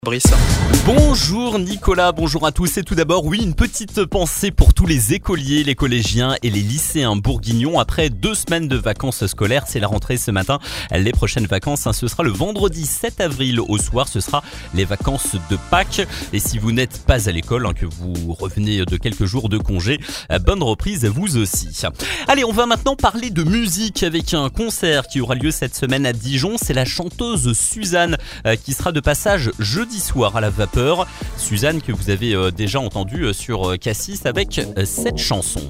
Brice. Bonjour Nicolas, bonjour à tous et tout d'abord, oui, une petite pensée pour tous les écoliers, les collégiens et les lycéens bourguignons. Après 2 semaines de vacances scolaires, c'est la rentrée ce matin. Les prochaines vacances, ce sera le vendredi 7 avril au soir, ce sera les vacances de Pâques. Et si vous n'êtes pas à l'école, que vous revenez de quelques jours de congé, bonne reprise à vous aussi. Allez, on va maintenant parler de musique avec un concert qui aura lieu cette semaine à Dijon. C'est la chanteuse Suzanne qui sera de passage jeudi soir à la Vapeur. Suzanne que vous avez déjà entendue sur Cassis avec cette chanson.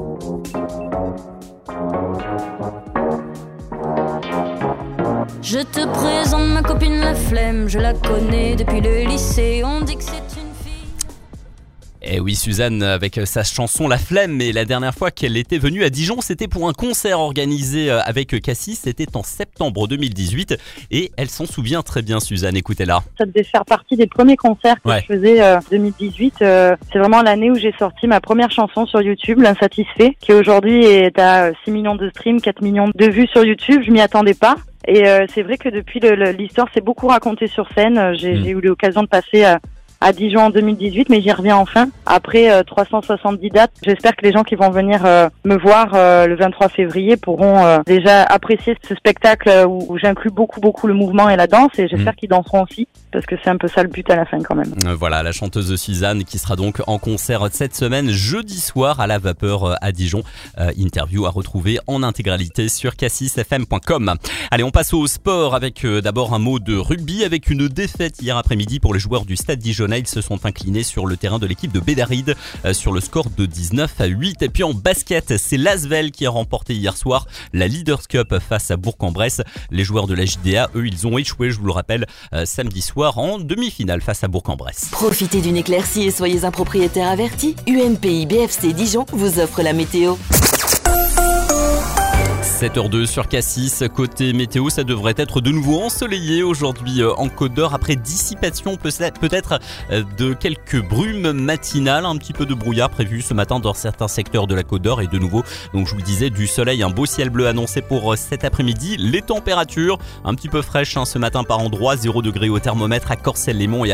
Je te présente ma copine la flemme, je la connais depuis le lycée, on dit que c'est une fille. Et oui, Suzanne avec sa chanson La Flemme, et la dernière fois qu'elle était venue à Dijon, c'était pour un concert organisé avec Cassis, c'était en septembre 2018 et elle s'en souvient très bien, Suzanne, écoutez-la. Ça devait faire partie des premiers concerts que je faisais 2018. C'est vraiment l'année où j'ai sorti ma première chanson sur YouTube, L'Insatisfait, qui aujourd'hui est à 6 millions de streams, 4 millions de vues sur YouTube. Je m'y attendais pas. Et c'est vrai que depuis l'histoire s'est beaucoup racontée sur scène. J'ai eu l'occasion de passer à Dijon en 2018, mais j'y reviens enfin. Après 370 dates, j'espère que les gens qui vont venir me voir le 23 février pourront déjà apprécier ce spectacle où j'inclus beaucoup le mouvement et la danse, et j'espère qu'ils danseront aussi, parce que c'est un peu ça le but à la fin quand même. Voilà, la chanteuse Suzanne qui sera donc en concert cette semaine, jeudi soir à la Vapeur à Dijon. Interview à retrouver en intégralité sur cassisfm.com. Allez, on passe au sport avec d'abord un mot de rugby, avec une défaite hier après-midi pour les joueurs du Stade Dijonnais. Ils se sont inclinés sur le terrain de l'équipe de Bédaride sur le score de 19-8. Et puis en basket, c'est l'Asvel qui a remporté hier soir la Leaders Cup face à Bourg-en-Bresse. Les joueurs de la JDA, eux, ils ont échoué, je vous le rappelle, samedi soir en demi-finale face à Bourg-en-Bresse. Profitez d'une éclaircie et soyez un propriétaire averti. UNPI BFC Dijon vous offre la météo. 7h02 sur Cassis. Côté météo, ça devrait être de nouveau ensoleillé aujourd'hui en Côte d'Or, après dissipation peut-être de quelques brumes matinales, un petit peu de brouillard prévu ce matin dans certains secteurs de la Côte d'Or, et de nouveau, donc je vous le disais, du soleil, un beau ciel bleu annoncé pour cet après-midi. Les températures un petit peu fraîches ce matin par endroits, 0 degré au thermomètre à Corcelles-les-Monts et